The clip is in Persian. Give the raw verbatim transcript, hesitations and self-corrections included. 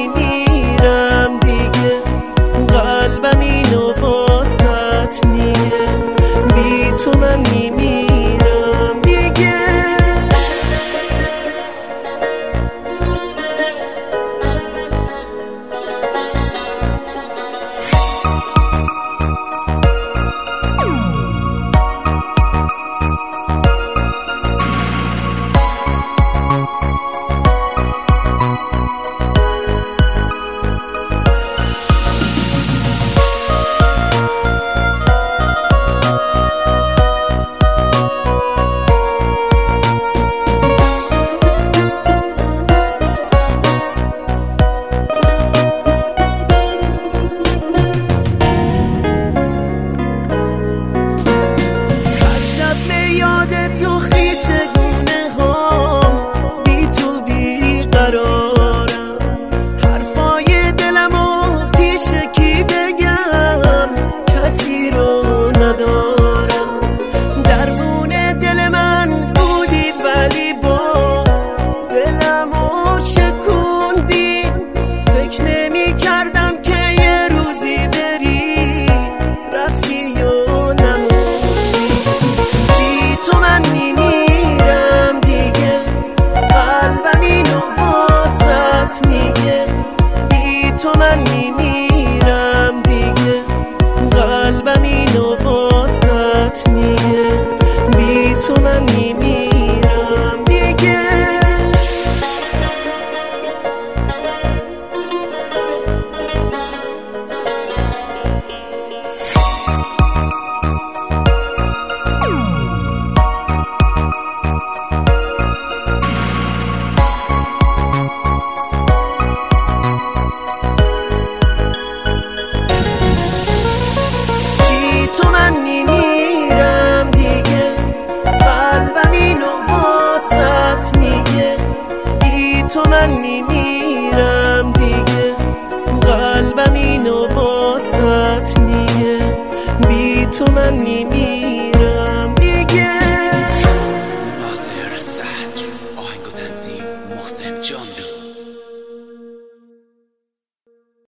میمیرم دیگه، قلبم اینو واسط میگه، بی تو من میمیرم دیگه. یاد تو خیس گونه ها، بی تو بی قرارم، حرفای دلمو پیش کی بگم، کسی رو ندارم. درمون دل من بودی ولی باز دلمو شکوندی، فکر نمی کردم که یه روزی بری، رفتی و نموندی. تو من میمیرم دیگه، قلبم اینو واسط میگه، بی تو من میمیرم دیگه، قلبم اینو واسط میگه، بی تو من میمیرم دیگه. تو من میمیرم دیگه، قلبم اینو واسط میگه، بی تو من میمیرم دیگه، قلبم اینو واسط میگه، بی تو من میمیرم.